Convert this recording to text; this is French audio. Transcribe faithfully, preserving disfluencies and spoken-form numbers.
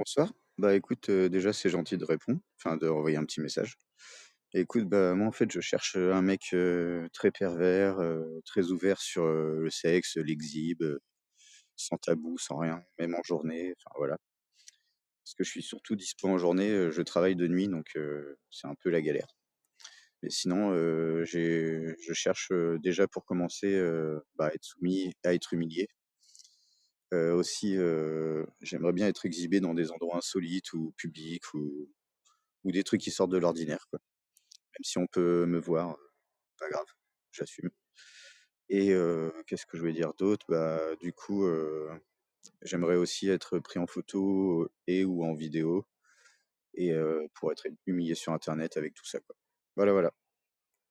Bonsoir. Bah écoute, heu, déjà c'est gentil de répondre, enfin de renvoyer un petit message. Écoute, bah moi en fait je cherche, heu, un mec, heu, très pervers, heu, très ouvert sur, heu, le sexe, l'exhibe, heu, sans tabou, sans rien, même en journée, enfin voilà. Parce que je suis surtout dispo en journée, heu, je travaille de nuit donc heu, c'est un peu la galère. Mais sinon, heu, j'ai je cherche, heu, déjà pour commencer, heu, bah, à être soumis, à être humilié. Heu, aussi, heu, j'aimerais bien être exhibé dans des endroits insolites ou publics ou ou des trucs qui sortent de l'ordinaire, quoi. Même si on peut me voir, heu, pas grave, j'assume. Et heu, qu'est-ce que je voulais dire d'autre? Bah, du coup, heu, j'aimerais aussi être pris en photo et ou en vidéo et heu, pour être humilié sur internet avec tout ça, quoi. Voilà, voilà.